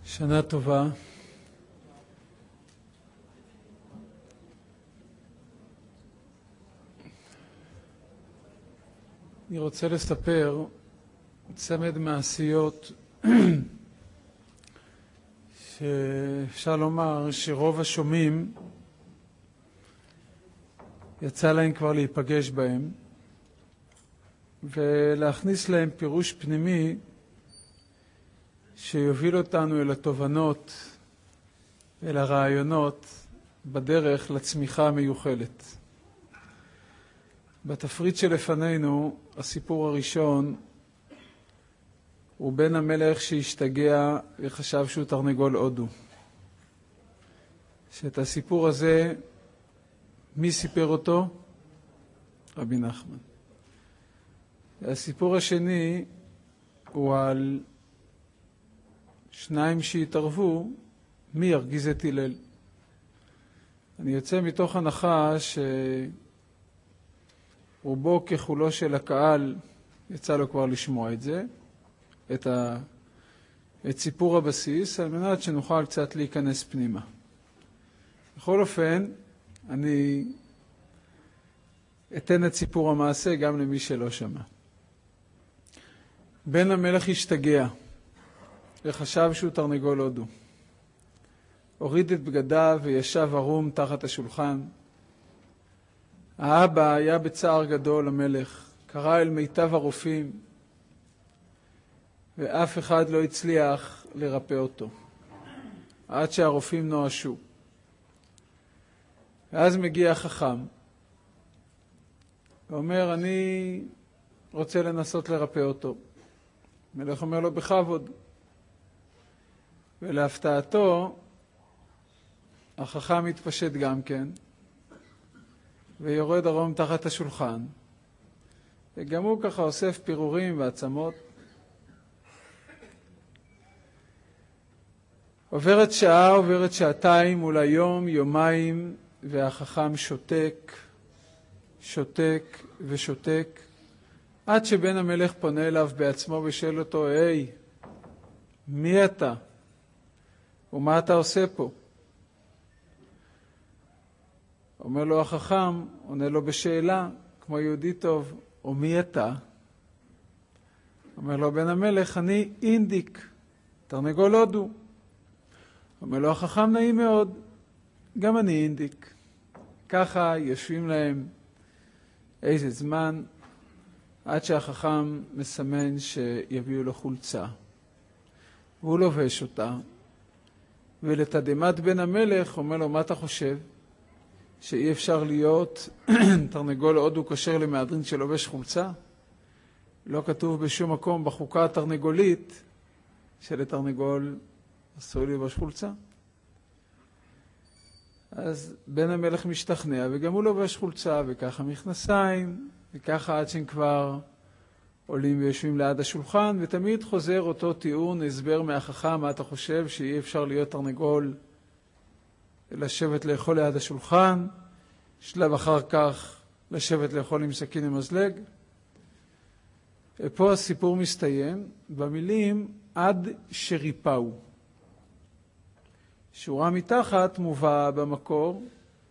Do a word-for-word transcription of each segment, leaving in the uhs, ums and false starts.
שנה טובה. אני רוצה לספר צמד מעשיות שאפשר לומר שרוב השומעים יצא להם כבר להיפגש בהם ולהכניס להם פירוש פנימי שיוביל אותנו אל התובנות, אל הרעיונות, בדרך לצמיחה המיוחלת. בתפריט שלפנינו, הסיפור הראשון הוא בן המלך שהשתגע וחשב שהוא תרנגול הודו. שאת הסיפור הזה, מי סיפר אותו? רבי נחמן. הסיפור השני הוא על שניים שהתערבו, מי ירגיז את הלל. אני יוצא מתוך הנחה שרובו ככולו של הקהל יצא לו כבר לשמוע את זה, את, ה... את סיפור הבסיס, על מנת שנוכל קצת להיכנס פנימה. בכל אופן, אני אתן את סיפור המעשה גם למי שלא שמע. בן המלך השתגע וחשב שהוא תרנגול הודו. הוריד את בגדיו וישב ערום תחת השולחן. האבא היה בצער גדול המלך, קרא אל מיטב הרופאים, ואף אחד לא הצליח לרפא אותו, עד שהרופאים נואשו. ואז מגיע החכם, ואומר, אני רוצה לנסות לרפא אותו. המלך אומר לו, בכבוד. ולהפתעתו, החכם מתפשט גם כן, ויורד ערום תחת השולחן, וגם הוא ככה אוסף פירורים ועצמות. עוברת שעה, עוברת שעתיים, אולי יום, יומיים, והחכם שותק, שותק ושותק, עד שבן המלך פונה אליו בעצמו ושאל אותו, היי, מי אתה? ומה אתה עושה פה? אומר לו החכם, עונה לו בשאלה, כמו יהודי טוב, ומי אתה? אומר לו בן המלך, אני אינדיק, תרנגול הודו. אומר לו החכם, נעים מאוד, גם אני אינדיק. ככה יושבים להם איזה זמן, עד שהחכם מסמן שיביאו לו חולצה. והוא לובש אותה, ולתדמת בן המלך אומר לו, מה אתה חושב? שאי אפשר להיות תרנגול הודו כשר למהדרין שלובש חולצה? לא כתוב בשום מקום בחוקה התרנגולית שלתרנגול אסור ללבוש חולצה. אז בן המלך משתכנע, וגם הוא לובש חולצה, וככה מכנסיים, וככה עד שהם כבר עולים ויושבים ליד השולחן, ותמיד חוזר אותו טיעון, הסבר מהחכם, מה אתה חושב שאי אפשר להיות תרנגול לשבת לאכול ליד השולחן, שלב אחר כך לשבת לאכול עם סכין ומזלג. ופה הסיפור מסתיים במילים עד שריפאו. שורה מתחת מובא במקור,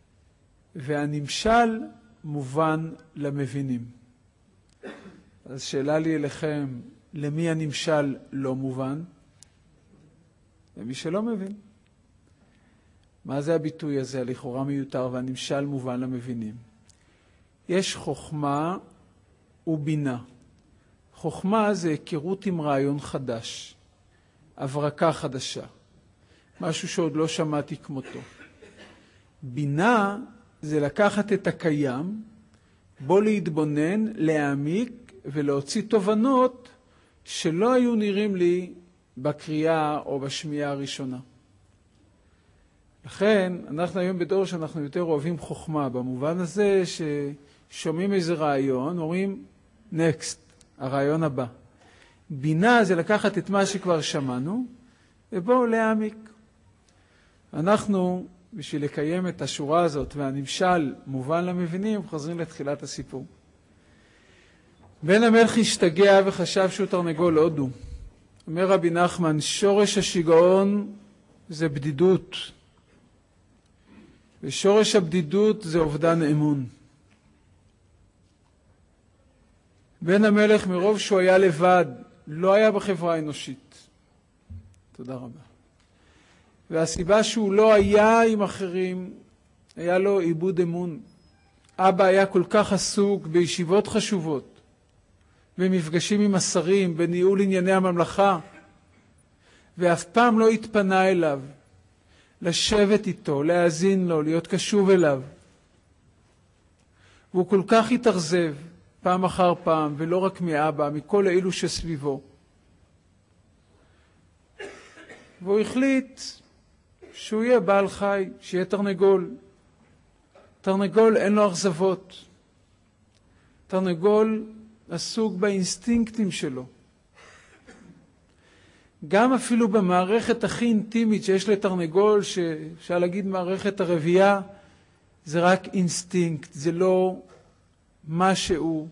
והנמשל מובן למבינים. אז שאלה לי אליכם, למי הנמשל לא מובן? למי שלא מבין. מה זה הביטוי הזה, לכאורה מיותר, והנמשל מובן למבינים? יש חוכמה ובינה. חוכמה זה היכרות עם רעיון חדש, הברקה חדשה, משהו שעוד לא שמעתי כמותו. בינה זה לקחת את הקיים, בו להתבונן, להעמיק ולהוציא תובנות שלא היו נראים לי בקריאה או בשמיעה הראשונה. לכן, אנחנו היום בדור שאנחנו יותר אוהבים חוכמה, במובן הזה ששומעים איזה רעיון, אומרים, next, הרעיון הבא. בינה זה לקחת את מה שכבר שמענו, ובואו להעמיק. אנחנו, בשביל לקיים את השורה הזאת, והנמשל מובן למבינים, חוזרים לתחילת הסיפור. בן המלך השתגע וחשב שהוא תרנגול הודו. אומר רבי נחמן, שורש השיגעון זה בדידות. ושורש הבדידות זה אובדן אמון. בן המלך מרוב שהוא היה לבד, לא היה בחברה האנושית. תודה רבה. והסיבה שהוא לא היה עם אחרים, היה לו איבוד אמון. אבא היה כל כך עסוק בישיבות חשובות, במפגשים עם השרים, בניהול ענייני הממלכה, ואף פעם לא התפנה אליו, לשבת איתו, להאזין לו, להיות קשוב אליו. והוא כל כך התאכזב פעם אחר פעם, ולא רק מאבא, מכל אלו שסביבו. והוא החליט שהוא יהיה בעל חי, שיהיה תרנגול. תרנגול אין לו אכזבות. תרנגול עסוק באינסטינקטים שלו. גם אפילו במערכת הכי אינטימית שיש לתרנגול, שאפשר להגיד מערכת הרבייה, זה רק אינסטינקט, זה לא משהו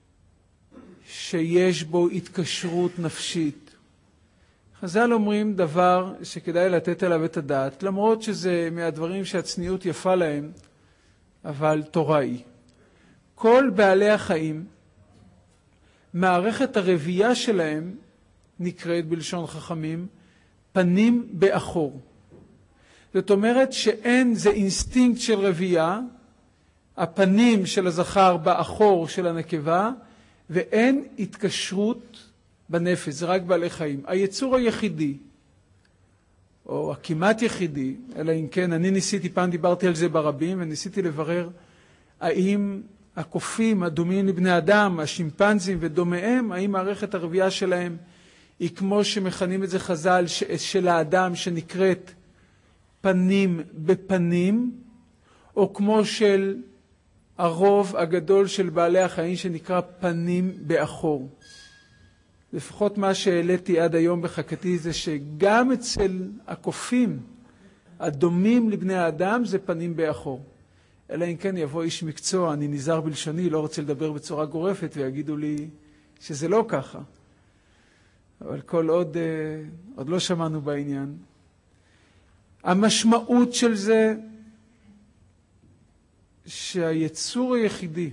שיש בו התקשרות נפשית. חז"ל אומרים דבר שכדאי לתת עליו את הדעת, למרות שזה מהדברים שהצניעות יפה להם, אבל תורה היא. כל בעלי החיים, מערכת הרבייה שלהם נקראת בלשון חכמים, פנים באחור. זאת אומרת שאין, זה אינסטינקט של רבייה, הפנים של הזכר באחור של הנקבה, ואין התקשרות בנפש, זה רק בעלי חיים. היצור היחידי, או הכמעט יחידי, אלא אם כן, אני ניסיתי, פעם דיברתי על זה ברבים, וניסיתי לברר האם הקופים הדומים לבני אדם, השימפנזים ודומיהם, האם מערכת הרבייה שלהם היא כמו שמכנים את זה חז"ל של האדם שנקראת פנים בפנים, או כמו של הרוב הגדול של בעלי החיים שנקרא פנים באחור. לפחות מה שהעליתי עד היום בחכתי זה שגם אצל הקופים הדומים לבני האדם זה פנים באחור. אלא אם כן יבוא איש מקצוע, אני נזהר בלשוני, לא רוצה לדבר בצורה גורפת ויגידו לי שזה לא ככה. אבל כל עוד, עוד לא שמענו בעניין. המשמעות של זה שהיצור היחידי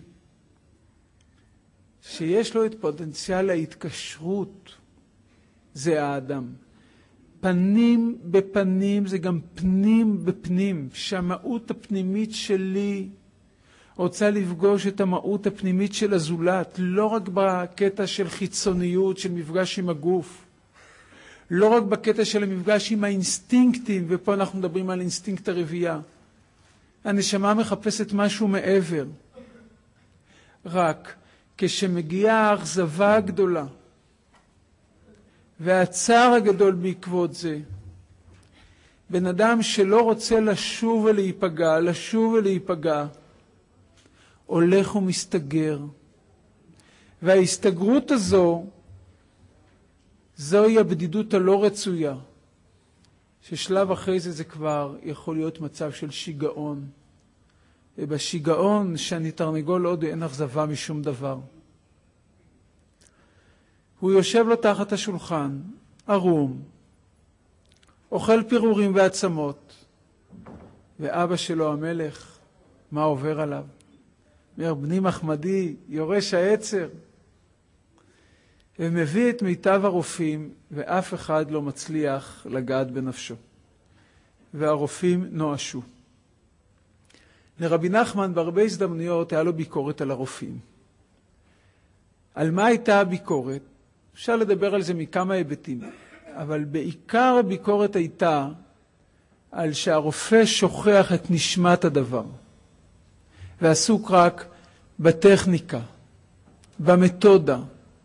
שיש לו את פוטנציאל ההתקשרות זה האדם. פנים בפנים זה גם פנים בפנים, שהמהות הפנימית שלי רוצה לפגוש את המהות הפנימית של הזולת, לא רק בקטע של חיצוניות, של מפגש עם הגוף, לא רק בקטע של המפגש עם האינסטינקטים, ופה אנחנו מדברים על אינסטינקט הרבייה. הנשמה מחפשת משהו מעבר. רק כשמגיעה האכזבה הגדולה, והצער הגדול בעקבות זה, בן אדם שלא רוצה לשוב ולהיפגע, לשוב ולהיפגע, הולך ומסתגר. וההסתגרות הזו, זוהי הבדידות הלא רצויה, ששלב אחרי זה זה כבר יכול להיות מצב של שיגעון. ובשיגעון שאני תרנגול עוד אין אכזבה משום דבר. הוא יושב לו תחת השולחן, ערום, אוכל פירורים ועצמות, ואבא שלו המלך, מה עובר עליו? אומר, בני מחמדי, יורש העצר. ומביא את מיטב הרופאים, ואף אחד לא מצליח לגעת בנפשו. והרופאים נואשו. לרבי נחמן בהרבה הזדמנויות היה לו ביקורת על הרופאים. על מה הייתה הביקורת? אפשר לדבר על זה מכמה היבטים, אבל בעיקר הביקורת הייתה על שהרופא שוכח את נשמת הדבר, ועסוק רק בטכניקה, במתודה.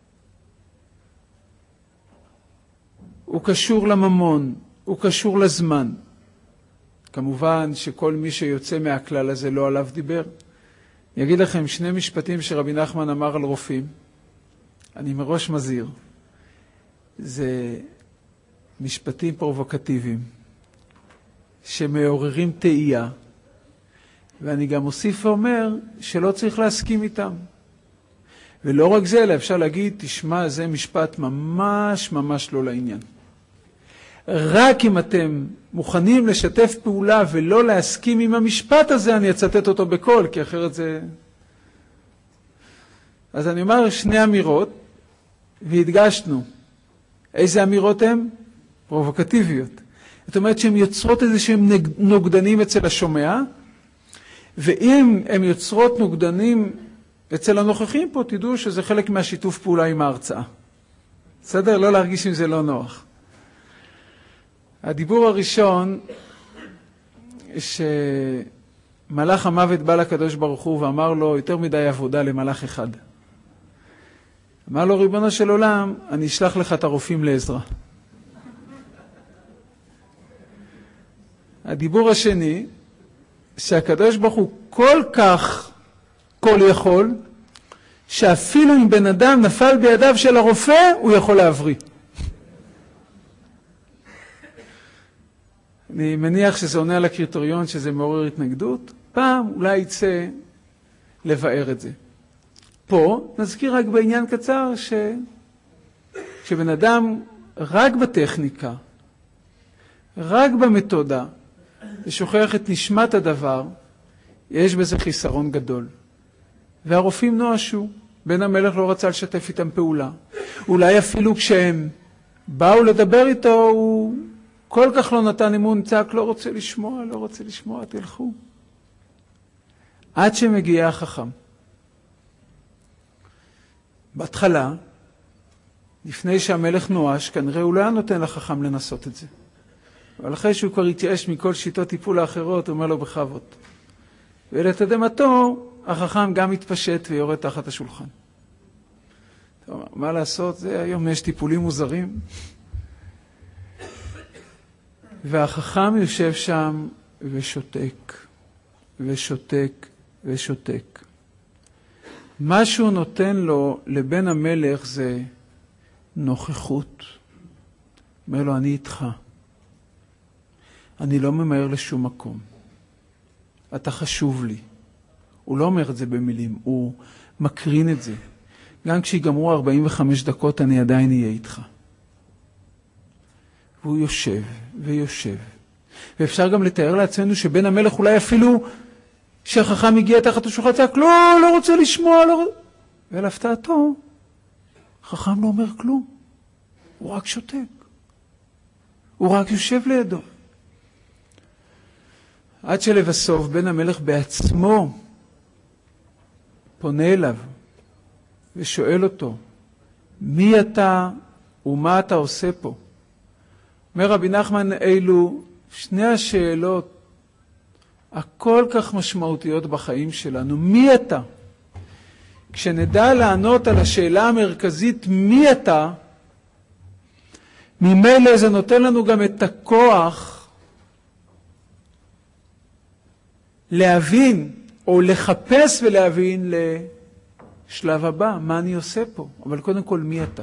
הוא קשור לממון, הוא קשור לזמן. כמובן שכל מי שיוצא מהכלל הזה לא עליו דיבר. אני אגיד לכם שני משפטים שרבי נחמן אמר על רופאים. אני מראש מזהיר. זה משפטים פרובוקטיביים שמעוררים תהייה. ואני גם מוסיף ואומר שלא צריך להסכים איתם. ולא רק זה, אלא אפשר להגיד, תשמע, זה משפט ממש ממש לא לעניין. רק אם אתם מוכנים לשתף פעולה ולא להסכים עם המשפט הזה, אני אצטט אותו בקול, כי אחרת זה... אז אני אומר שני אמירות, והדגשנו. איזה אמירות הן? פרובוקטיביות. זאת אומרת שהן יוצרות איזה שהם נוגדנים אצל השומע, ואם הן יוצרות נוגדנים אצל הנוכחים פה, תדעו שזה חלק מהשיתוף פעולה עם ההרצאה. בסדר? לא להרגיש אם זה לא נוח. הדיבור הראשון, שמלאך המוות בא לקדוש ברוך הוא ואמר לו, יותר מדי עבודה למלאך אחד. אמר לו, ריבונו של עולם, אני אשלח לך את הרופאים לעזרה. הדיבור השני, שהקדוש ברוך הוא כל כך כל יכול, שאפילו אם בן אדם נפל בידיו של הרופא, הוא יכול להבריא. אני מניח שזה עונה על הקריטריון שזה מעורר התנגדות. פעם אולי יצא לבאר את זה. פה נזכיר רק בעניין קצר ש... שבן אדם רק בטכניקה, רק במתודה, ושוכח את נשמת הדבר, יש בזה חיסרון גדול. והרופאים נואשו. בן המלך לא רצה לשתף איתם פעולה. אולי אפילו כשהם באו לדבר איתו, הוא כל כך לא נתן אמון, צעק, לא רוצה לשמוע, לא רוצה לשמוע, תלכו. עד שמגיע החכם. בהתחלה, לפני שהמלך נואש, כנראה הוא לא היה נותן לחכם לנסות את זה. אבל אחרי שהוא כבר התייאש מכל שיטות טיפול האחרות, הוא אומר לו בכבוד. ולתדהמתו, החכם גם מתפשט ויורד תחת השולחן. טוב, מה לעשות? זה היום יש טיפולים מוזרים. והחכם יושב שם ושותק, ושותק, ושותק. מה שהוא נותן לו לבן המלך זה נוכחות. אומר לו, אני איתך. אני לא ממהר לשום מקום. אתה חשוב לי. הוא לא אומר את זה במילים, הוא מקרין את זה. גם כשיגמרו ארבעים וחמש דקות אני עדיין אהיה איתך. והוא יושב ויושב. ואפשר גם לתאר לעצמנו שבן המלך אולי אפילו שהחכם הגיע תחת השולחן צעק, לא, לא רוצה לשמוע, לא רוצה... ולהפתעתו, החכם לא אומר כלום. הוא רק שותק. הוא רק יושב לידו. עד שלבסוף בן המלך בעצמו פונה אליו ושואל אותו, מי אתה ומה אתה עושה פה? אומר רבי נחמן, אילו שני השאלות הכל כך משמעותיות בחיים שלנו. מי אתה? כשנדע לענות על השאלה המרכזית, מי אתה? ממילא זה נותן לנו גם את הכוח להבין או לחפש ולהבין לשלב הבא, מה אני עושה פה. אבל קודם כל, מי אתה?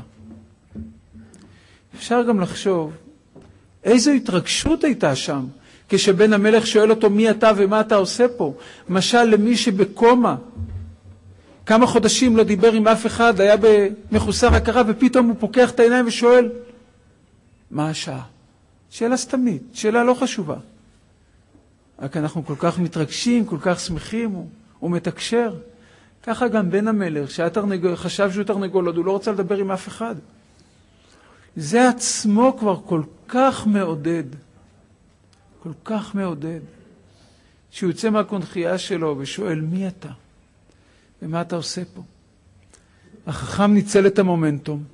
אפשר גם לחשוב איזו התרגשות הייתה שם, כשבן המלך שואל אותו מי אתה ומה אתה עושה פה. משל למי שבקומה, כמה חודשים לא דיבר עם אף אחד, היה במחוסר הכרה, ופתאום הוא פוקח את העיניים ושואל, מה השעה? שאלה סתמית, שאלה לא חשובה. רק אנחנו כל כך מתרגשים, כל כך שמחים, הוא, הוא מתקשר. ככה גם בן המלך, שהתרנגול, חשב שהוא תרנגול, הוא לא רוצה לדבר עם אף אחד. זה עצמו כבר כל כך מעודד, כל כך מעודד, שהוא יוצא מהקונחייה שלו ושואל, מי אתה? ומה אתה עושה פה? החכם ניצל את המומנטום,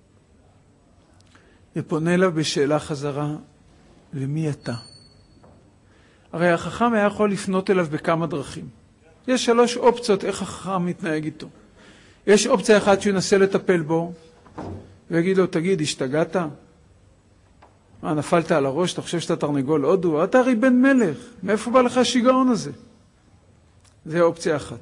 ופונה אליו בשאלה חזרה, למי אתה? הרי החכם היה יכול לפנות אליו בכמה דרכים. יש שלוש אופציות איך החכם מתנהג איתו. יש אופציה אחת שהוא ינסה לטפל בו, ויגיד לו, תגיד, השתגעת? מה, נפלת על הראש? אתה חושב שאתה תרנגול הודו? אתה הרי בן מלך. מאיפה בא לך השיגעון הזה? זה אופציה אחת.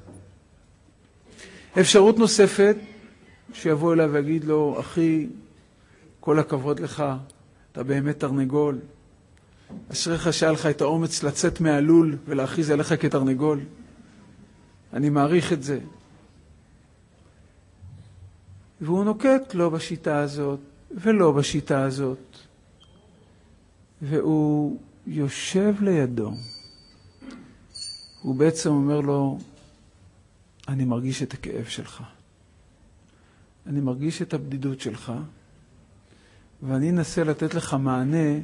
אפשרות נוספת, שיבוא אליו ויגיד לו, אחי, כל הכבוד לך, אתה באמת תרנגול. אשריך שהיה לך את האומץ לצאת מהלול ולהכריז עליך כתרנגול. אני מעריך את זה. והוא נוקט לא בשיטה הזאת ולא בשיטה הזאת. והוא יושב לידו. הוא בעצם אומר לו, אני מרגיש את הכאב שלך. אני מרגיש את הבדידות שלך, ואני אנסה לתת לך מענה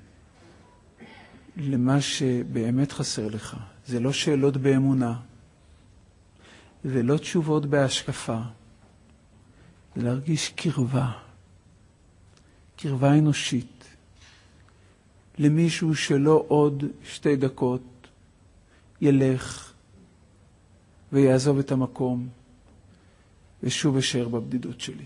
למה שבאמת חסר לך. זה לא שאלות באמונה, זה לא תשובות בהשקפה, זה להרגיש קרבה, קרבה אנושית, למישהו שלא עוד שתי דקות ילך ויעזוב את המקום ושוב אשאר בבדידות שלי.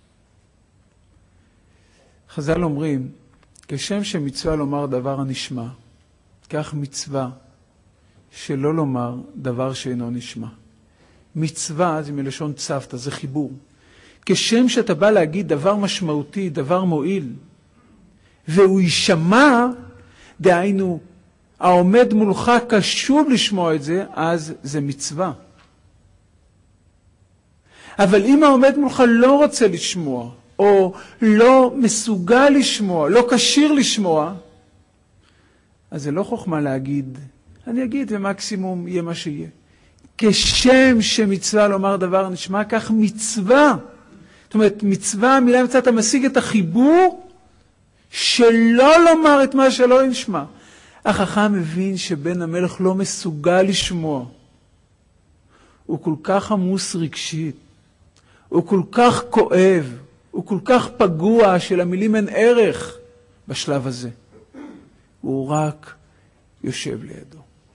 חז"ל אומרים, כשם שמצווה לומר דבר הנשמע, כך מצווה שלא לומר דבר שאינו נשמע. מצווה זה מלשון צוותא, זה חיבור. כשם שאתה בא להגיד דבר משמעותי, דבר מועיל, והוא יישמע, דהיינו, העומד מולך קשוב לשמוע את זה, אז זה מצווה. אבל אם העומד מולך לא רוצה לשמוע, או לא מסוגל לשמוע, לא קשיר לשמוע, אז זה לא חוכמה להגיד, אני אגיד ומקסימום יהיה מה שיהיה. כשם שמצווה לומר דבר נשמע, כך מצווה. זאת אומרת, מצווה, המילה מצווה, אתה משיג את החיבור שלא לומר את מה שלא נשמע. החכם מבין שבן המלך לא מסוגל לשמוע. הוא כל כך עמוס רגשית, הוא כל כך כואב, הוא כל כך פגוע שלמילים אין ערך בשלב הזה. הוא רק יושב לידו.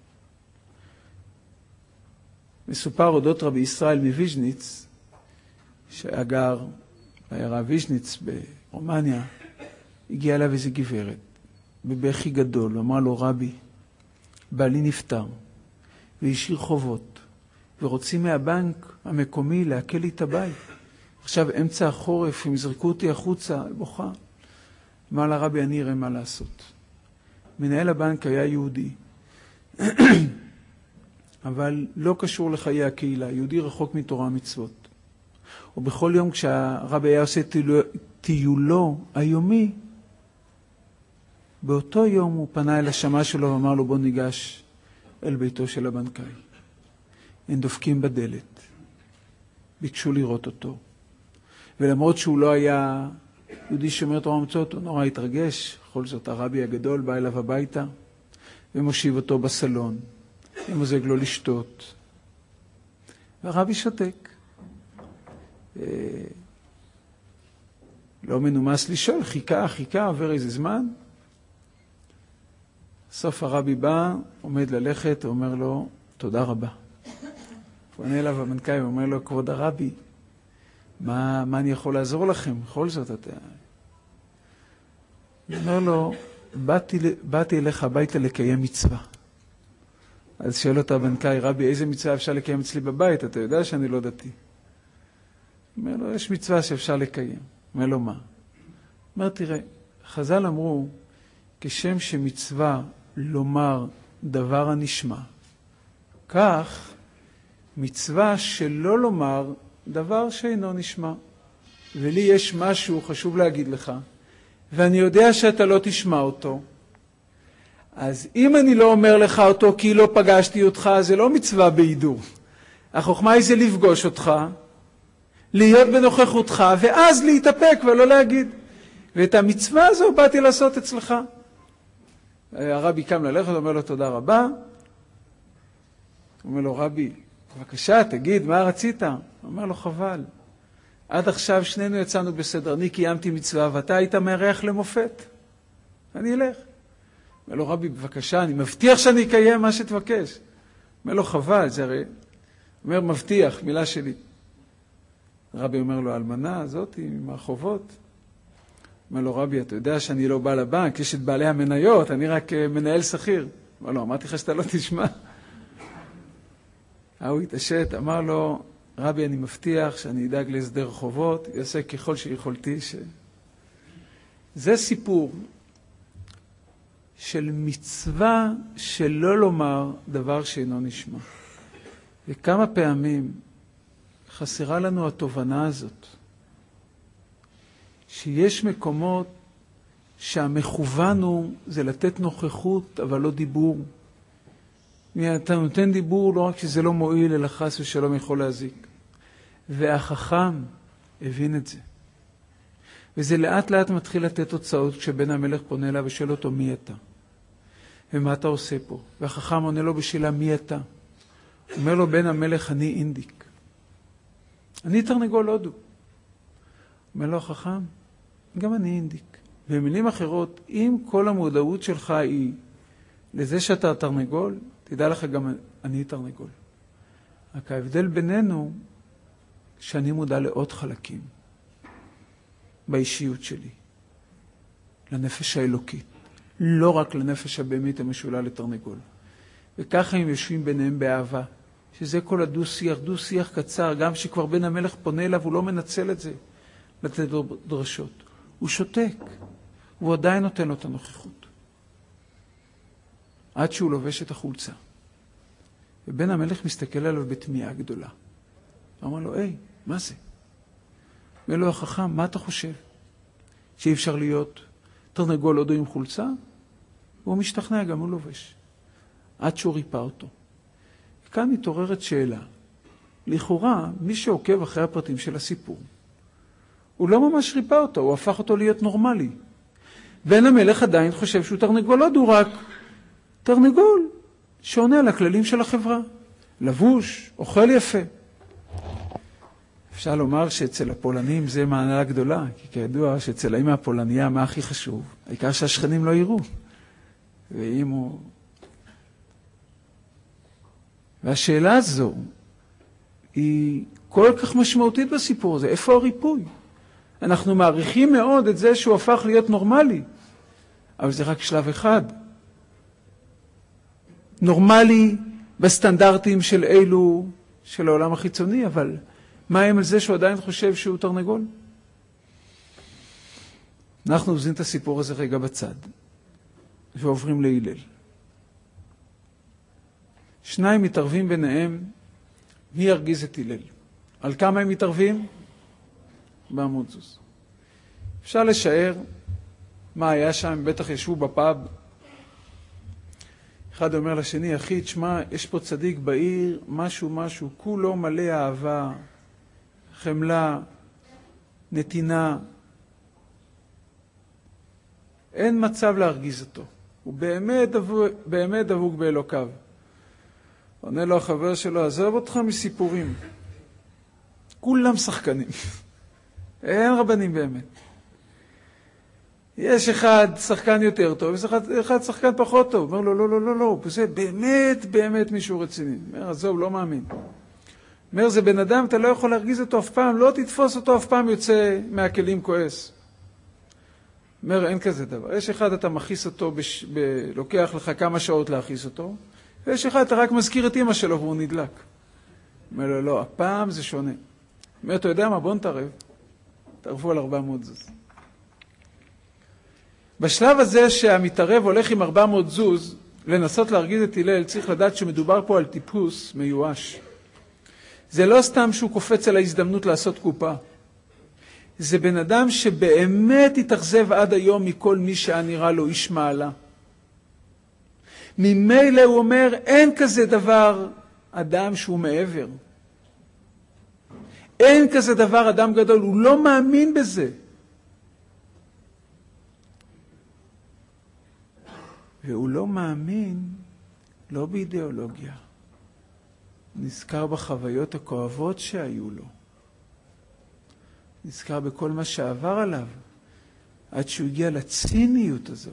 מסופר אודות רבי ישראל מוויז'ניץ, שהיה גר בעיירה ויז'ניץ ברומניה, הגיע אליו איזו גברת, בבכי גדול, ואמר לו, רבי, בעלי נפטר, והשאיר חובות, ורוצים מהבנק המקומי להקל לי את הבית. עכשיו אמצע החורף, הם זרקו אותי החוצה, בוכה. אמר לה, רבי, אני אראה מה לעשות. מנהל הבנק היה יהודי, אבל לא קשור לחיי הקהילה, יהודי רחוק מתורה מצוות. ובכל יום כשהרבי היה עושה טיולו, טיולו היומי, באותו יום הוא פנה אל השמה שלו ואמר לו, בוא ניגש אל ביתו של הבנקאי. הם דופקים בדלת, ביקשו לראות אותו. ולמרות שהוא לא היה יהודי שומר תורה ומצוות, הוא נורא התרגש. בכל זאת הרבי הגדול בא אליו הביתה ומושיב אותו בסלון, ומוזג לו לשתות. והרבי שותק. לא מנומס לשאול, חיכה, חיכה, עובר איזה זמן. סוף הרבי בא, עומד ללכת, אומר לו, תודה רבה. פונה אליו המנכ"ל ואומר לו, כבוד הרבי, מה, מה אני יכול לעזור לכם? בכל זאת אתה... אומר לו, באתי, באתי אליך הביתה לקיים מצווה. אז שאל אותה הבנקאי, רבי, איזה מצווה אפשר לקיים אצלי בבית? אתה יודע שאני לא דתי. אומר לו, יש מצווה שאפשר לקיים. אומר לו, מה? אומר, תראה, חז"ל אמרו, כשם שמצווה לומר דבר הנשמע, כך מצווה שלא לומר דבר שאינו נשמע. ולי יש משהו חשוב להגיד לך, ואני יודע שאתה לא תשמע אותו. אז אם אני לא אומר לך אותו כי לא פגשתי אותך, זה לא מצווה בעידור. החוכמה היא זה לפגוש אותך, להיות בנוכחותך, ואז להתאפק ולא להגיד. ואת המצווה הזו באתי לעשות אצלך. הרבי קם ללכת, אומר לו תודה רבה. אומר לו, רבי, בבקשה, תגיד, מה רצית? אומר לו, חבל. עד עכשיו שנינו יצאנו בסדר, אני קיימתי מצווה, ואתה היית מארח למופת. אני אלך. אומר לו, רבי, בבקשה, אני מבטיח שאני אקיים מה שתבקש. אומר לו, חבל, זה הרי... אומר, מבטיח, מילה שלי. רבי אומר לו, אלמנה הזאת עם החובות. אומר לו, רבי, אתה יודע שאני לא בא לבנק, יש את בעלי המניות, אני רק מנהל שכיר. אומר לו, אמרתי לך שאתה לא תשמע. הוא התעשת, אמר לו, רבי, אני מבטיח שאני אדאג להסדר חובות, יעשה ככל שיכולתי. ש... זה סיפור של מצווה שלא לומר דבר שאינו נשמע. וכמה פעמים חסרה לנו התובנה הזאת. שיש מקומות שהמכוון הוא זה לתת נוכחות, אבל לא דיבור. אתה נותן דיבור לא רק שזה לא מועיל, אלא חס ושלום יכול להזיק. והחכם הבין את זה. וזה לאט לאט מתחיל לתת תוצאות כשבן המלך פונה אליו ושואל אותו מי אתה? ומה אתה עושה פה? והחכם עונה לו בשאלה מי אתה? אומר לו בן המלך אני אינדיק. אני תרנגול הודו. אומר לו החכם, גם אני אינדיק. במילים אחרות, אם כל המודעות שלך היא לזה שאתה תרנגול, תדע לך גם אני תרנגול. רק ההבדל בינינו, שאני מודע לעוד חלקים באישיות שלי, לנפש האלוקית, לא רק לנפש הבהמית המשולה לתרנגול. וככה הם יושבים ביניהם באהבה, שזה כל הדו-שיח, דו-שיח קצר, גם שכבר בן המלך פונה אליו, הוא לא מנצל את זה לתת דרשות. הוא שותק, הוא עדיין נותן לו את הנוכחות. עד שהוא לובש את החולצה. ובן המלך מסתכל עליו בתמיהה גדולה. הוא אומר לו, היי, מה זה? אומר לו החכם, מה אתה חושב? שאי אפשר להיות תרנגול הודו עם חולצה? והוא משתכנע, גם הוא לובש. עד שהוא ריפא אותו. וכאן מתעוררת שאלה. לכאורה, מי שעוקב אחרי הפרטים של הסיפור, הוא לא ממש ריפא אותו, הוא הפך אותו להיות נורמלי. בן המלך עדיין חושב שהוא תרנגול הודו, הוא רק תרנגול שעונה על הכללים של החברה. לבוש, אוכל יפה. אפשר לומר שאצל הפולנים זה מעלה גדולה, כי כידוע שאצל האמא הפולניה מה הכי חשוב? העיקר שהשכנים לא יראו. ואם הוא... והשאלה הזו היא כל כך משמעותית בסיפור הזה. איפה הריפוי? אנחנו מעריכים מאוד את זה שהוא הפך להיות נורמלי, אבל זה רק שלב אחד. נורמלי בסטנדרטים של אילו של העולם החיצוני, אבל מה הם על זה שהוא עדיין חושב שהוא תרנגול? אנחנו עוזים את הסיפור הזה רגע בצד, ועוברים להילל. שניים מתערבים ביניהם, מי ירגיז את הילל? על כמה הם מתערבים? בעמוד זוז. אפשר לשער מה היה שם, בטח ישבו בפאב. אחד אומר לשני, אחי, תשמע, יש פה צדיק בעיר, משהו משהו, כולו מלא אהבה, חמלה, נתינה. אין מצב להרגיז אותו. הוא באמת דבוק, באמת דבוק באלוקיו. עונה לו החבר שלו, עזוב אותך מסיפורים. כולם שחקנים. אין רבנים באמת. יש אחד שחקן יותר טוב, יש אחד, אחד שחקן פחות טוב. אומר לו, לא, לא, לא, לא, זה באמת, באמת מישהו רציני. אומר, עזוב, לא מאמין. אומר, זה בן אדם, אתה לא יכול להרגיז אותו אף פעם, לא תתפוס אותו אף פעם יוצא מהכלים כועס. אומר, אין כזה דבר. יש אחד, אתה מכיס אותו, בש... ב... לוקח לך כמה שעות להכיס אותו, ויש אחד, אתה רק מזכיר את אמא שלו והוא נדלק. אומר לו, לא, הפעם זה שונה. אומר, אתה יודע מה, בוא נתערב. תערבו על ארבע מאות זוז. בשלב הזה שהמתערב הולך עם ארבע מאות זוז, לנסות להרגיז את הילל, צריך לדעת שמדובר פה על טיפוס מיואש. זה לא סתם שהוא קופץ על ההזדמנות לעשות קופה. זה בן אדם שבאמת התאכזב עד היום מכל מי שהיה נראה לו איש מעלה. ממילא הוא אומר, אין כזה דבר אדם שהוא מעבר. אין כזה דבר אדם גדול, הוא לא מאמין בזה. והוא לא מאמין, לא באידיאולוגיה. נזכר בחוויות הכואבות שהיו לו. נזכר בכל מה שעבר עליו, עד שהוא הגיע לציניות הזו.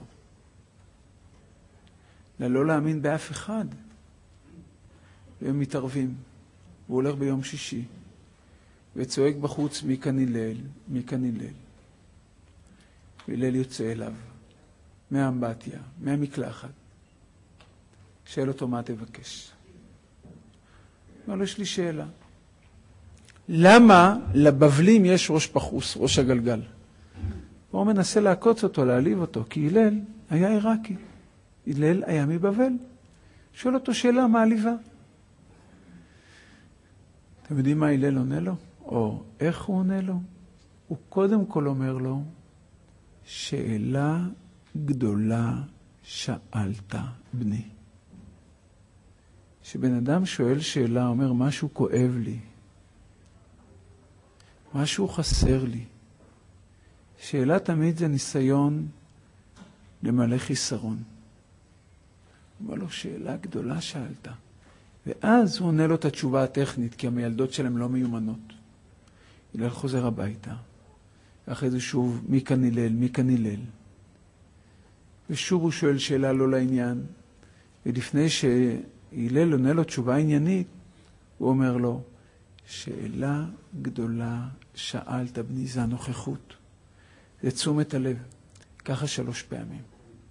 ללא להאמין באף אחד. והם מתערבים. הוא הולך ביום שישי, וצועק בחוץ מי כאן הילל, מי כאן הילל. והילל יוצא אליו, מהאמבטיה, מהמקלחת. שאל אותו מה תבקש. אומר לו, יש לי שאלה. למה לבבלים יש ראש פחוס, ראש הגלגל? הוא מנסה לעקוץ אותו, להעליב אותו, כי הילל היה עיראקי. הילל היה מבבל. שואל אותו שאלה מעליבה. אתם יודעים מה הילל עונה לו? או איך הוא עונה לו? הוא קודם כל אומר לו, שאלה גדולה שאלת בני. שבן אדם שואל שאלה, אומר משהו כואב לי, משהו חסר לי. שאלה תמיד זה ניסיון למלא חיסרון. הוא אומר לו, שאלה גדולה שאלת. ואז הוא עונה לו את התשובה הטכנית, כי המילדות שלהם לא מיומנות. הלל חוזר הביתה. אחרי זה שוב, מי כאן הלל, מי כאן הלל. ושוב הוא שואל שאלה לא לעניין. ולפני שהלל עונה לו תשובה עניינית, הוא אומר לו, שאלה גדולה שאלת בני, זה הנוכחות. זה תשומת הלב. ככה שלוש פעמים.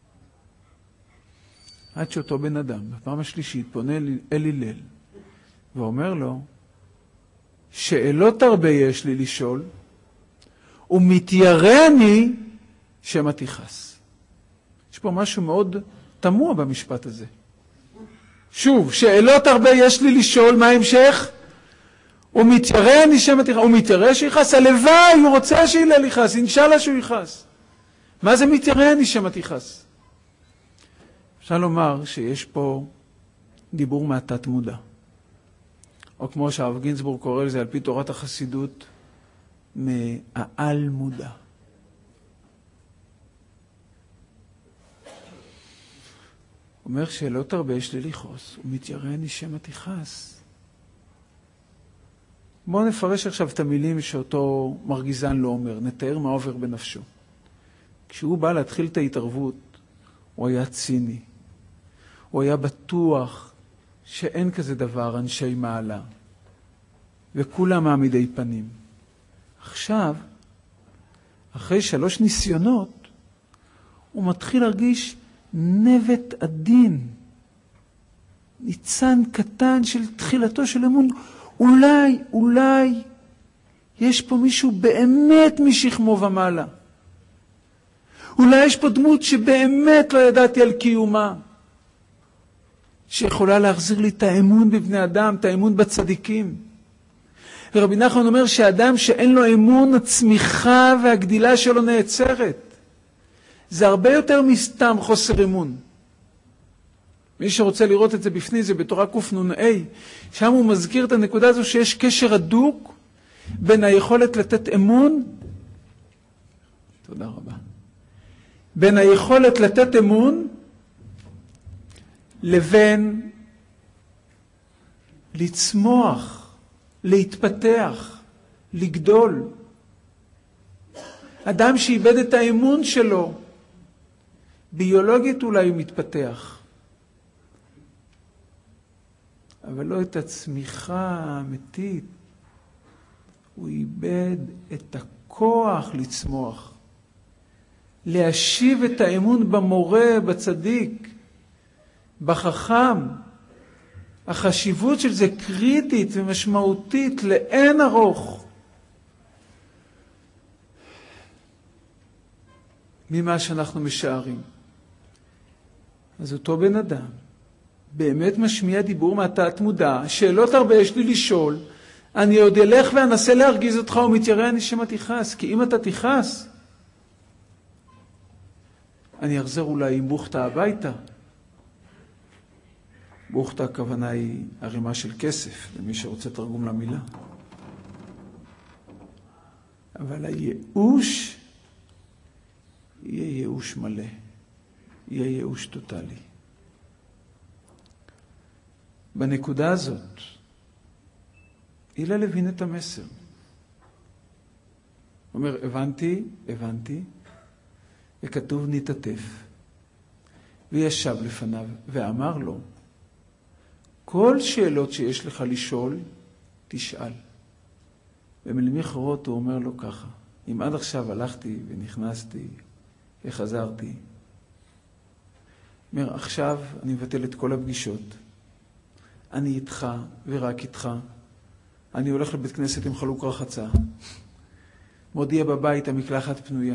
עד שאותו בן אדם, בפעם השלישית, פונה אל הלל, ואומר לו, שאלות הרבה יש לי לשאול, ומתיירא אני שמא תכעס. יש פה משהו מאוד תמוה במשפט הזה. שוב, שאלות הרבה יש לי לשאול, מה ההמשך? ומתיירא אני שמא תכעס. הוא מתיירא שיכעס, הלוואי, הוא רוצה שהלל יכעס, אינשאללה שהוא יכעס. מה זה מתיירא אני שמא תכעס? אפשר לומר שיש פה דיבור מהתת מודע. או כמו שהרב גינזבורג קורא לזה על פי תורת החסידות, מהעל מודע. אומר שאלות הרבה יש לי לכעוס, ומתיירא אני שמא תכעס. בואו נפרש עכשיו את המילים שאותו מרגיזן לא אומר, נתאר מה עובר בנפשו. כשהוא בא להתחיל את ההתערבות, הוא היה ציני. הוא היה בטוח שאין כזה דבר אנשי מעלה, וכולם מעמידי פנים. עכשיו, אחרי שלוש ניסיונות, הוא מתחיל להרגיש נבט עדין, ניצן קטן של תחילתו של אמון. אולי, אולי, יש פה מישהו באמת משכמו ומעלה. אולי יש פה דמות שבאמת לא ידעתי על קיומה, שיכולה להחזיר לי את האמון בבני אדם, את האמון בצדיקים. ורבי נחמן אומר שאדם שאין לו אמון, הצמיחה והגדילה שלו נעצרת. זה הרבה יותר מסתם חוסר אמון. מי שרוצה לראות את זה בפני, זה בתורה קנ"א, שם הוא מזכיר את הנקודה הזו שיש קשר הדוק בין היכולת לתת אמון, תודה רבה, בין היכולת לתת אמון לבין לצמוח, להתפתח, לגדול. אדם שאיבד את האמון שלו, ביולוגית אולי הוא מתפתח, אבל לא את הצמיחה האמיתית. הוא איבד את הכוח לצמוח, להשיב את האמון במורה, בצדיק, בחכם. החשיבות של זה קריטית ומשמעותית לאין ארוך ממה שאנחנו משערים. אז אותו בן אדם באמת משמיע דיבור מהתת מודע, שאלות הרבה יש לי לשאול, אני עוד אלך ואנסה להרגיז אותך ומתיירא אני שמא תכעס, כי אם אתה תכעס, אני אחזר אולי עם בוכתה הביתה. בוכתה הכוונה היא ערימה של כסף, למי שרוצה תרגום למילה. אבל הייאוש יהיה ייאוש מלא, יהיה ייאוש טוטלי. בנקודה הזאת, הלל הבין את המסר. הוא אומר, הבנתי, הבנתי, וכתוב נתעטף. וישב לפניו ואמר לו, כל שאלות שיש לך לשאול, תשאל. במילים אחרות הוא אומר לו ככה, אם עד עכשיו הלכתי ונכנסתי וחזרתי, אומר, עכשיו אני מבטל את כל הפגישות, אני איתך ורק איתך, אני הולך לבית כנסת עם חלוק רחצה, מודיע בבית המקלחת פנויה,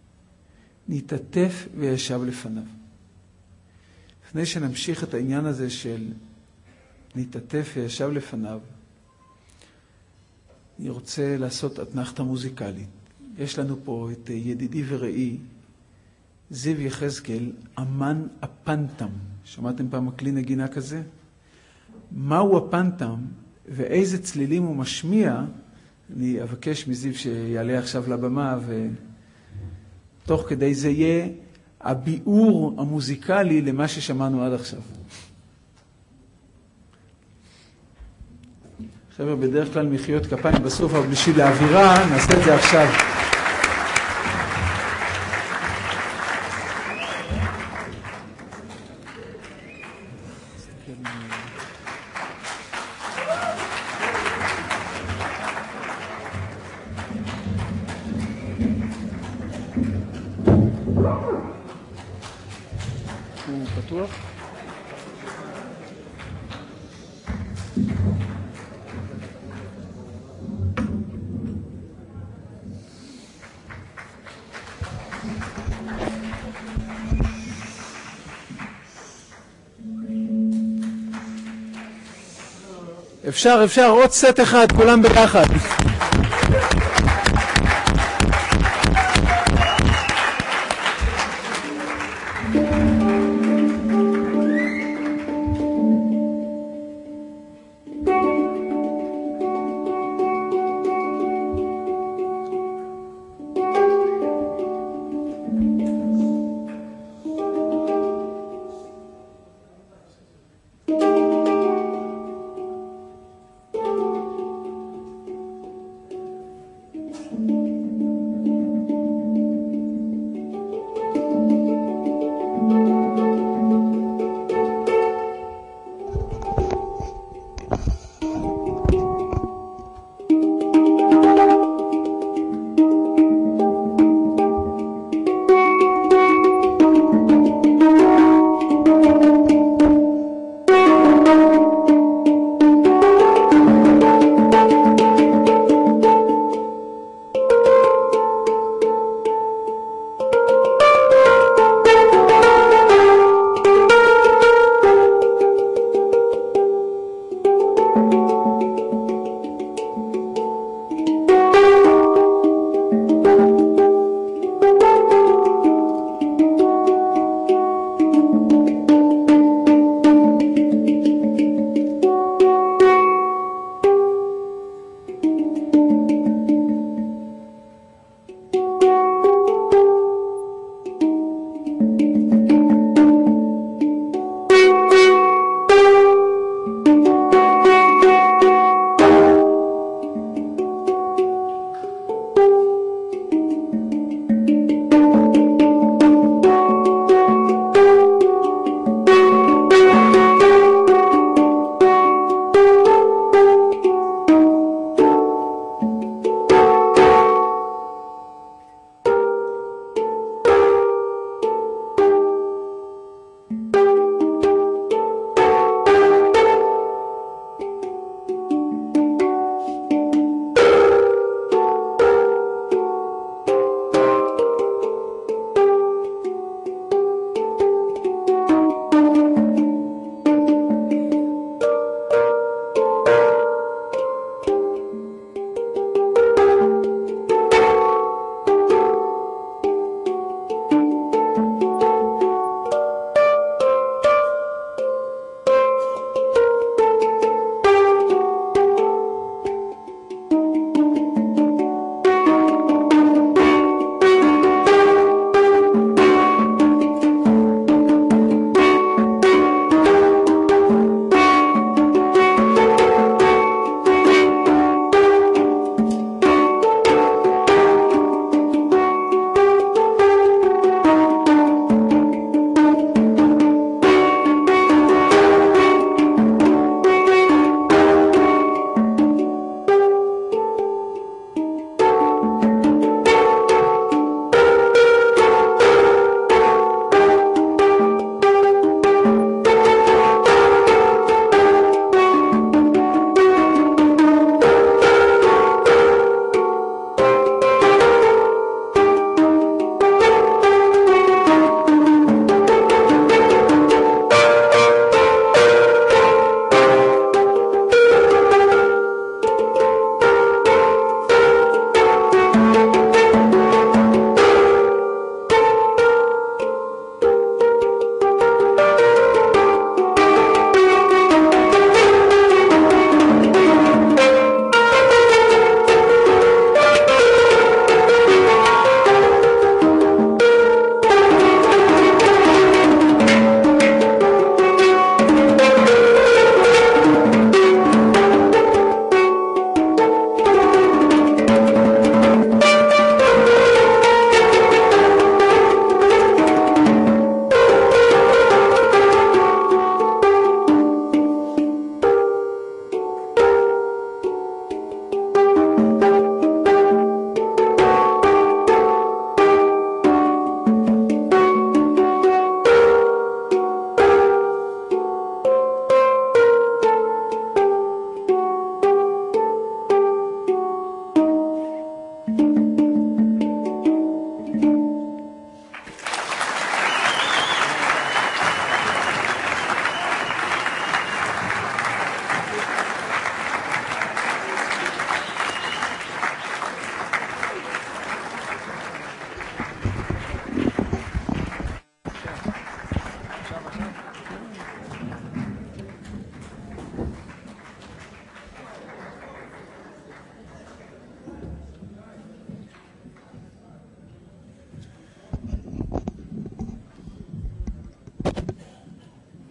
נתעטף וישב לפניו. לפני שנמשיך את העניין הזה של נתעטף וישב לפניו, אני רוצה לעשות אתנחתה מוזיקלית. יש לנו פה את ידידי ורעי, זיו יחזקאל, אמן הפנטם. שמעתם פעם הכלי נגינה כזה? מהו הפנטם ואיזה צלילים הוא משמיע? אני אבקש מזיו שיעלה עכשיו לבמה, ותוך כדי זה יהיה הביאור המוזיקלי למה ששמענו עד עכשיו. חבר'ה, בדרך כלל מחיאות כפיים בסוף, אבל בשביל האווירה, נעשה את זה עכשיו. הוא פתוח? אפשר, אפשר, עוד סט אחד, כולם ביחד.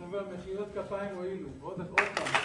אומר, מחיאות כפיים הועילו. עוד פעם.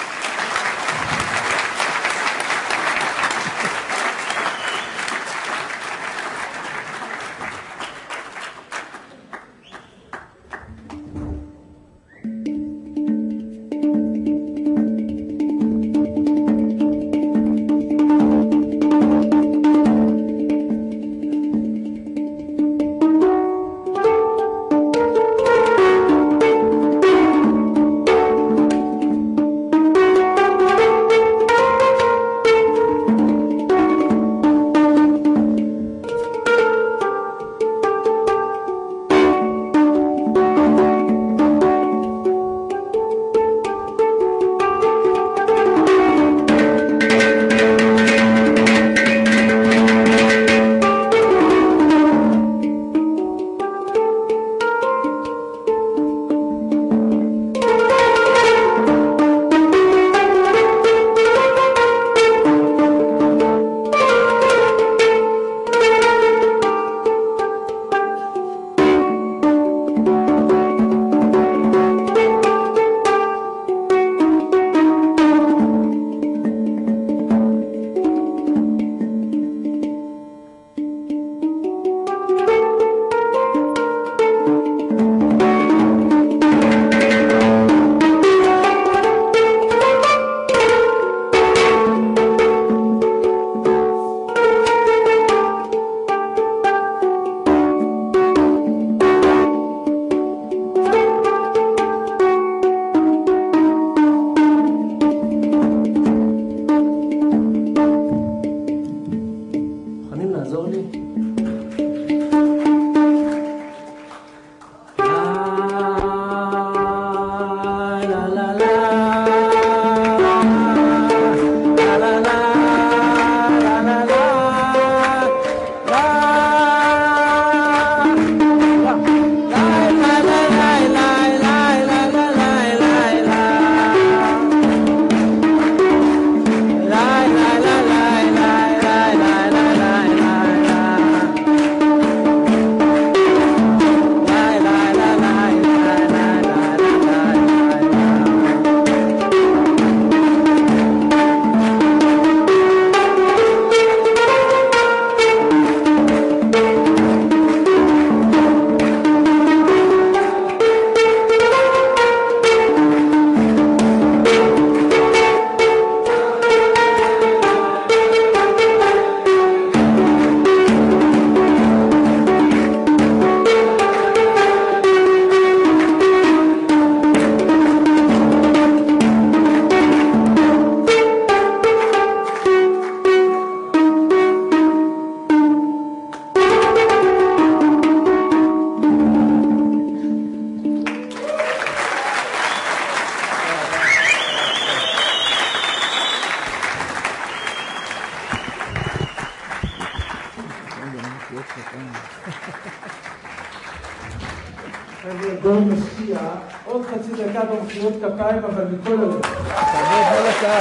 גול משקיע, עוד חצי דקה במחיאות כפיים, אבל מכל הלב. תתענג מול הקהל.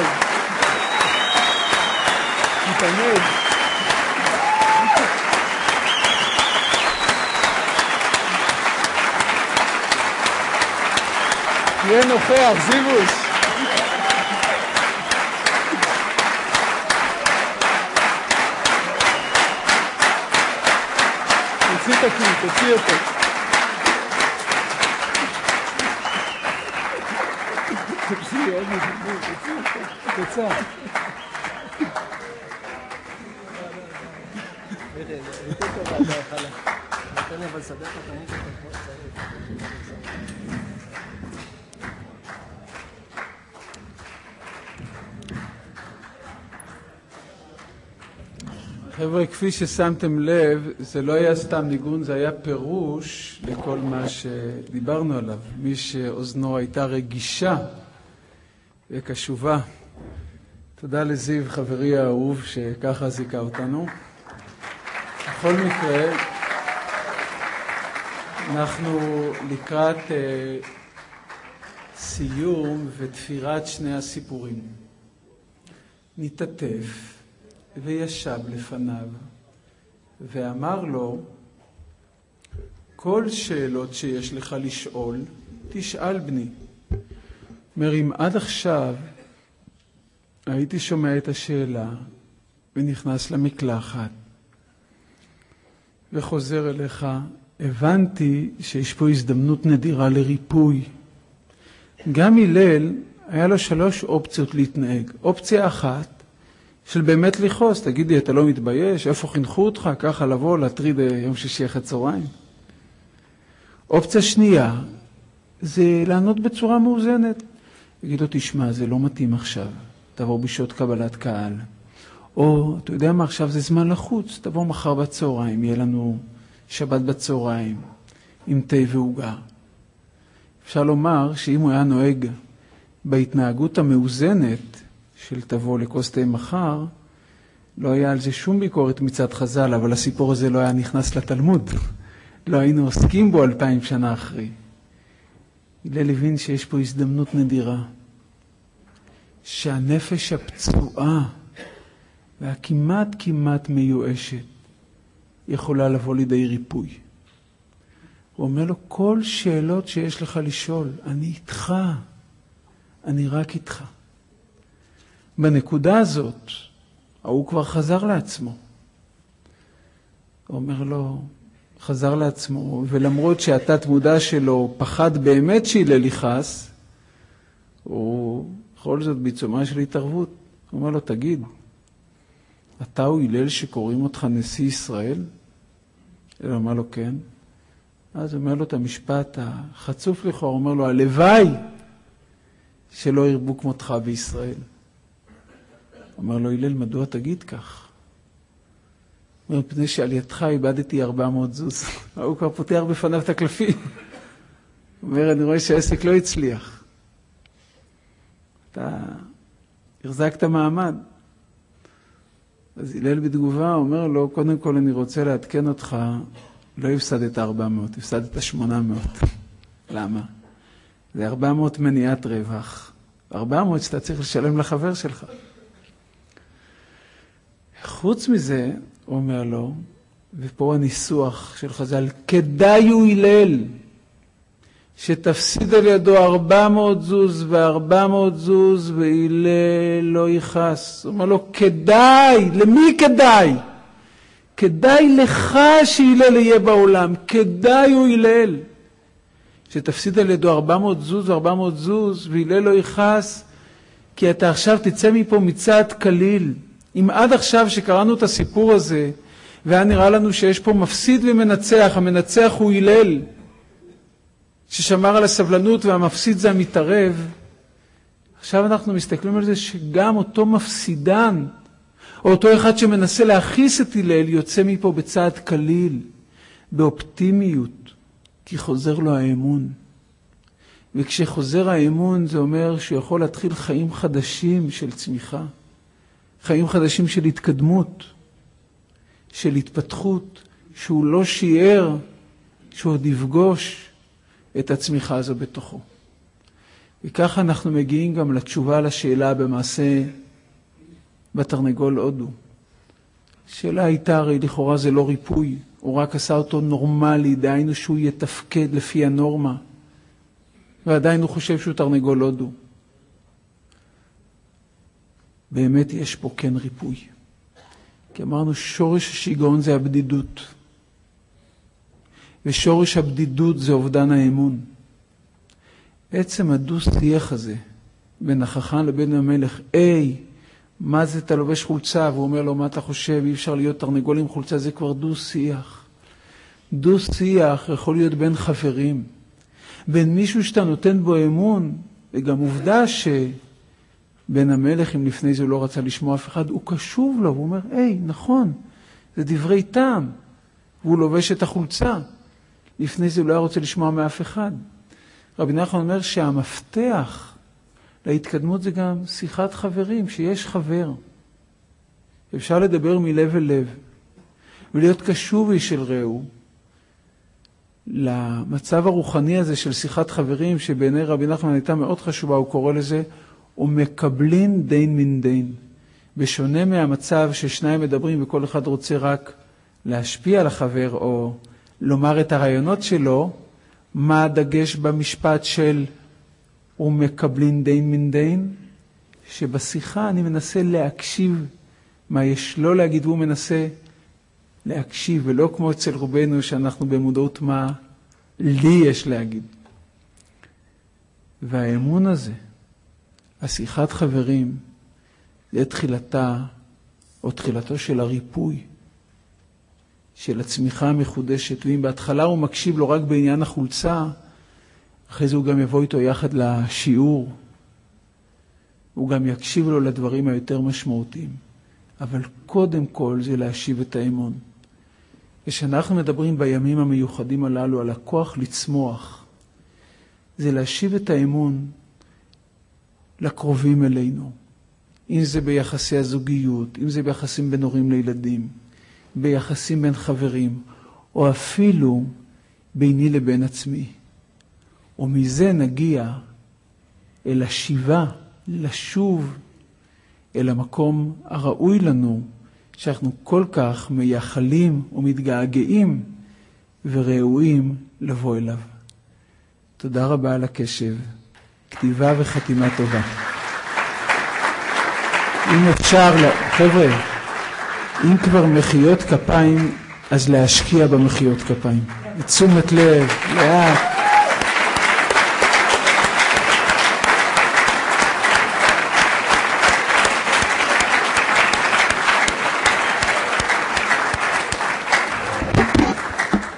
תתענג. תהיה נוכח, זיבוש. תוציא את הכי, תוציא אותו. תוציא, עוד מזיבור, תוציא אותו. תוצא. יותר טובה, אתה יכול. נתן לי אבל סדק אותה, אני כתוב צריך. חבר'ה, כפי ששמתם לב, זה לא היה סתם ניגון, זה היה פירוש לכל מה שדיברנו עליו. מי שאוזנו הייתה רגישה וקשובה. תודה לזיו, חברי האהוב, שככה זיקה אותנו. בכל מקרה, אנחנו לקראת uh, סיום ותפירת שני הסיפורים. נתעטף. וישב לפניו, ואמר לו, כל שאלות שיש לך לשאול, תשאל בני. אומר, אם עד עכשיו הייתי שומע את השאלה ונכנס למקלחת וחוזר אליך, הבנתי שיש פה הזדמנות נדירה לריפוי. גם הלל היה לו שלוש אופציות להתנהג. אופציה אחת של באמת לכעוס, תגיד לי, אתה לא מתבייש? איפה חינכו אותך? ככה לבוא, להטריד יום שישי אחרי צהריים. אופציה שנייה זה לענות בצורה מאוזנת. תגיד לו, תשמע, זה לא מתאים עכשיו, תבוא בשעות קבלת קהל. או, אתה יודע מה, עכשיו זה זמן לחוץ, תבוא מחר בצהריים, יהיה לנו שבת בצהריים, עם תה ועוגה. אפשר לומר שאם הוא היה נוהג בהתנהגות המאוזנת של תבוא לכוס תה מחר, לא היה על זה שום ביקורת מצד חז"ל, אבל הסיפור הזה לא היה נכנס לתלמוד. לא היינו עוסקים בו אלפיים שנה אחרי. הלל הבין שיש פה הזדמנות נדירה, שהנפש הפצועה והכמעט כמעט מיואשת יכולה לבוא לידי ריפוי. הוא אומר לו, כל שאלות שיש לך לשאול, אני איתך, אני רק איתך. בנקודה הזאת, הוא כבר חזר לעצמו. הוא אומר לו, חזר לעצמו, ולמרות שהתת מודע שלו פחד באמת שהלל יכעס, הוא בכל זאת בעיצומה של התערבות. הוא אומר לו, תגיד, אתה הוא הלל שקוראים אותך נשיא ישראל? הלל אומר לו, כן. אז הוא אומר לו את המשפט החצוף לך, הוא אומר לו, הלוואי שלא ירבו כמותך בישראל. הוא אומר לו, הלל, מדוע תגיד כך? הוא אומר, פני שעל ידך איבדתי ארבע מאות זוז. הוא כבר פותח בפניו את הקלפים. הוא אומר, אני רואה שהעסק לא הצליח. אתה החזקת מעמד. אז הלל בתגובה אומר לו, קודם כל אני רוצה לעדכן אותך, לא הפסדת ארבע מאות, הפסדת שמונה מאות. למה? זה ארבע מאות מניעת רווח. ארבע מאות שאתה צריך לשלם לחבר שלך. חוץ מזה, הוא אומר לו, ופה הניסוח של חז"ל, כדאי הוא הלל, שתפסיד על ידו ארבע מאות זוז וארבע מאות זוז, והלל לא יכעס. הוא אומר לו, כדאי, למי כדאי? כדאי לך שהלל יהיה בעולם, כדאי הוא הלל. שתפסיד על ידו ארבע מאות זוז וארבע מאות זוז, והלל לא יכעס, כי אתה עכשיו תצא מפה מצעד כליל. אם עד עכשיו שקראנו את הסיפור הזה, והיה נראה לנו שיש פה מפסיד ומנצח, המנצח הוא הלל, ששמר על הסבלנות והמפסיד זה המתערב, עכשיו אנחנו מסתכלים על זה שגם אותו מפסידן, או אותו אחד שמנסה להכיס את הלל, יוצא מפה בצעד כליל, באופטימיות, כי חוזר לו האמון. וכשחוזר האמון זה אומר שהוא יכול להתחיל חיים חדשים של צמיחה, חיים חדשים של התקדמות, של התפתחות, שהוא לא שיער, שהוא עוד יפגוש את הצמיחה הזו בתוכו. וככה אנחנו מגיעים גם לתשובה לשאלה במעשה בתרנגול הודו. השאלה הייתה, הרי לכאורה זה לא ריפוי, הוא רק עשה אותו נורמלי, דהיינו שהוא יתפקד לפי הנורמה, ועדיין הוא חושב שהוא תרנגול הודו. באמת יש פה כן ריפוי. כי אמרנו, שורש השיגעון זה הבדידות. ושורש הבדידות זה אובדן האמון. עצם הדו-שיח הזה, בין החכם לבין המלך, היי, מה זה אתה לובש חולצה? והוא אומר לו, מה אתה חושב? אי אפשר להיות תרנגול עם חולצה, זה כבר דו-שיח. דו-שיח יכול להיות בין חברים. בין מישהו שאתה נותן בו אמון, וגם עובדה ש... בן המלך, אם לפני זה לא רצה לשמוע אף אחד, הוא קשוב לו, הוא אומר, היי, נכון, זה דברי טעם, והוא לובש את החולצה. לפני זה הוא לא היה רוצה לשמוע מאף אחד. רבי נחמן אומר שהמפתח להתקדמות זה גם שיחת חברים, שיש חבר. אפשר לדבר מלב אל לב, ולהיות קשוב איש של רעהו, למצב הרוחני הזה של שיחת חברים, שבעיני רבי נחמן הייתה מאוד חשובה, הוא קורא לזה, ומקבלין דין מן דין. בשונה מהמצב ששניים מדברים וכל אחד רוצה רק להשפיע על החבר או לומר את הרעיונות שלו, מה הדגש במשפט של ומקבלין דין מן דין? שבשיחה אני מנסה להקשיב מה יש לו להגיד, והוא מנסה להקשיב, ולא כמו אצל רובנו שאנחנו במודעות מה לי יש להגיד. והאמון הזה, השיחת חברים, זה תחילתה או תחילתו של הריפוי, של הצמיחה המחודשת. ואם בהתחלה הוא מקשיב לו רק בעניין החולצה, אחרי זה הוא גם יבוא איתו יחד לשיעור, הוא גם יקשיב לו לדברים היותר משמעותיים. אבל קודם כל זה להשיב את האמון. כשאנחנו מדברים בימים המיוחדים הללו על הכוח לצמוח, זה להשיב את האמון לקרובים אלינו. אם זה ביחסי הזוגיות, אם זה ביחסים בין הורים לילדים, ביחסים בין חברים, או אפילו ביני לבין עצמי. ומזה נגיע אל השיבה, לשוב אל המקום הראוי לנו, שאנחנו כל כך מייחלים ומתגעגעים וראויים לבוא אליו. תודה רבה על הקשב, כתיבה וחתימה טובה. אם אפשר, חבר'ה, אם כבר מחיאות כפיים, אז להשקיע במחיאות כפיים. תשומת לב, לאט.